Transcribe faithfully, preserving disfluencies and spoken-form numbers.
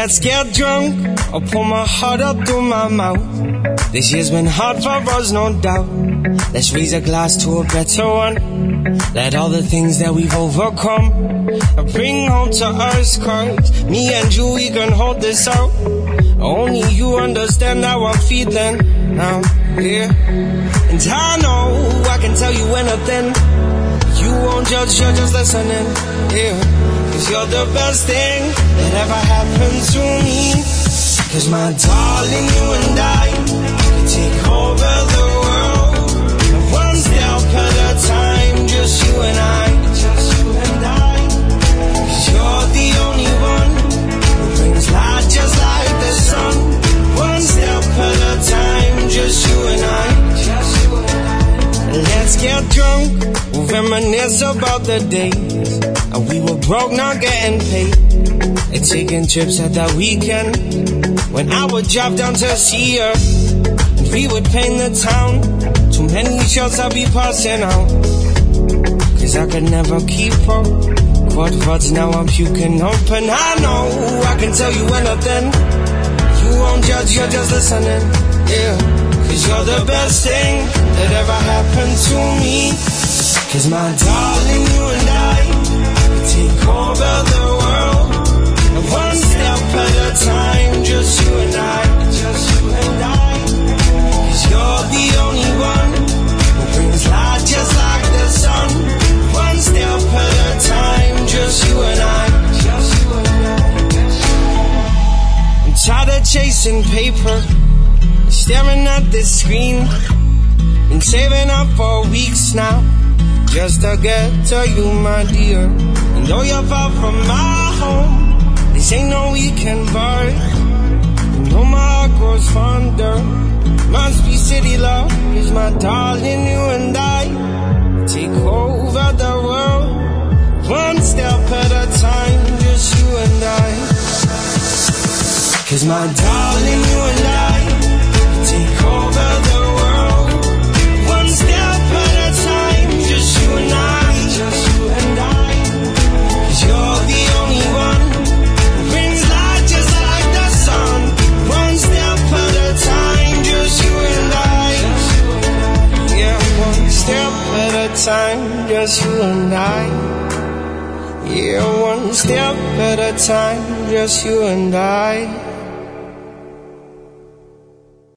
Let's get drunk, I'll pour my heart up through my mouth. This year's been hard for us, no doubt. Let's raise a glass to a better one. Let all the things that we've overcome bring home to us, cause me and you, we can hold this out. Only you understand how I'm feeling now, yeah. And I know I can tell you anything. You won't judge, you're just listening, yeah. Cause you're the best thing that ever happened to me. Cause my darling, you and I can take over the world, one step at a time, just you and I, just you and I. Cause you're the only one who brings light just like the sun, one step at a time, just you and I, just you and I. Let's get drunk, we'll reminisce about the days we were broke, not getting paid, and taking trips at that weekend when I would drive down to see her, and we would paint the town. Too many shots I'd be passing out, cause I could never keep up. Quad words, now I'm puking open. I know I can tell you anything. You won't judge, you're just listening, yeah. Cause you're the best thing that ever happened to me. Cause my darling, you and I take over the world, one step at a time, just you and I, just you and I. Cause you're the only one who brings light just like the sun, one step at a time, just you and I, just you and I. I'm tired of chasing paper, staring at this screen, been saving up for weeks now, just to get to you, my dear. And though you're far from my home, this ain't no weekend bar. You know my heart grows fonder, must be city love. Cause my darling, you and I take over the world, one step at a time, just you and I. Cause my darling, you and I take over the world, one step at a time, just you and I, just you and I. Cause you're the only one who brings light just like the sun, one step at a time, just you and I. Yeah, one step at a time, just you and I. Yeah, one step at a time, just you and I.